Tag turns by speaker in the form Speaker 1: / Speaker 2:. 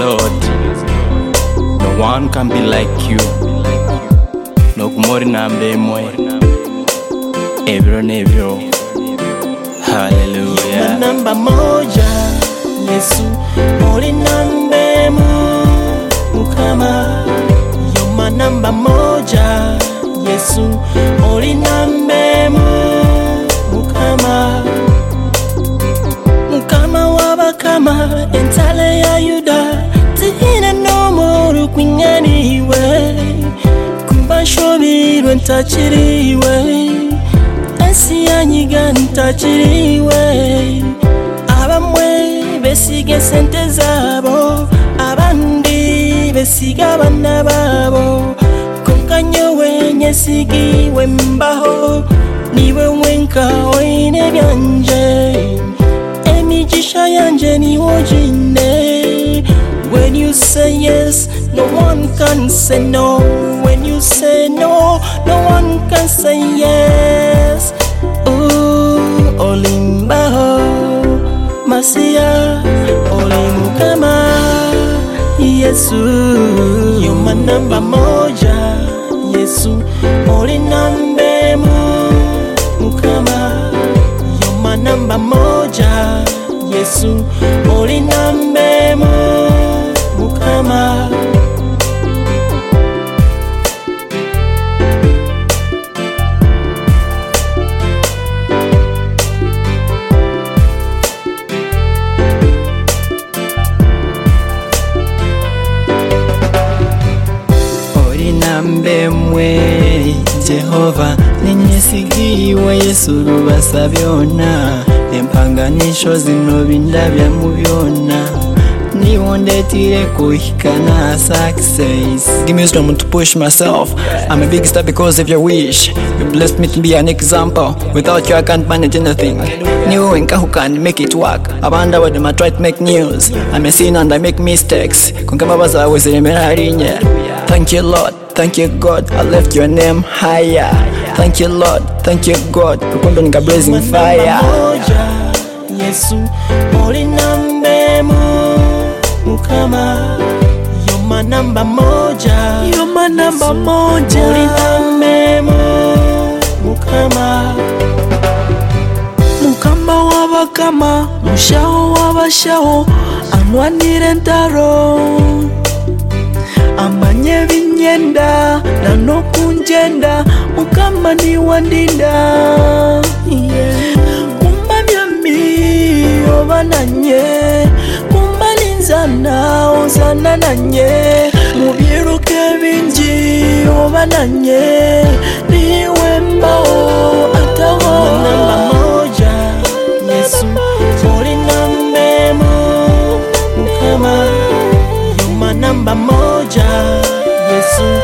Speaker 1: Lord. No one can be like you. No kumori nambe moy. Evro. Hallelujah.
Speaker 2: Namba moja Yesu oli nambe mukama. Yoma namba moja Yesu oli nambe mukama. Mukama wabakama entale ya Yuda. Tihina no more kwingeniwe. Kumbashobirwe ntachiriwe. Asiyanyiga ntachiriwe. Abamwe besige sente zabo, abandi besiga abana babo. Konkanyowe nyesigiwe mbaho, niwe wenka oine byanje. Emigisha yanje niwo jine. When you say yes, no one can say no. When you say no, no one can say yes. Olimbaho Masia Olimukama Yesu. Yoma namba moja Yesu olinambe mukama. Yoma namba moja Yesu olinambe mukama.
Speaker 1: Nambe mwe Jehova ninyesigiwe Yesu rubasa byona. Empanganisho zino bindabya mu byona. Niwondetire kuhikana success. Give me wisdom to push myself. I'm a big star because of your wish. You blessed me to be an example. Without you I can't manage anything. New and who can make it work. I wonder what them I try to make news. I'm a sinner and I make mistakes. Kunkababaza always remember. Thank you Lord, thank you God, I left your name higher. Thank you Lord, thank you God, Rukundo nika blazing fire.
Speaker 2: Yesu olinambe mukama. Yoma namba moja olinambe mukama.
Speaker 3: Mukama wabakama, mushaho wabashaho, anwanire ntaro. Amanye binyenda na nokunjenda, mukama ni wandinda. Kumba byami obananye, kumba linzana ozana nanye. Mubiruke binji obananye, niwe mbao atawa.
Speaker 2: Namba moja Yesu olinambe mukama. Yoma namba moja Yesu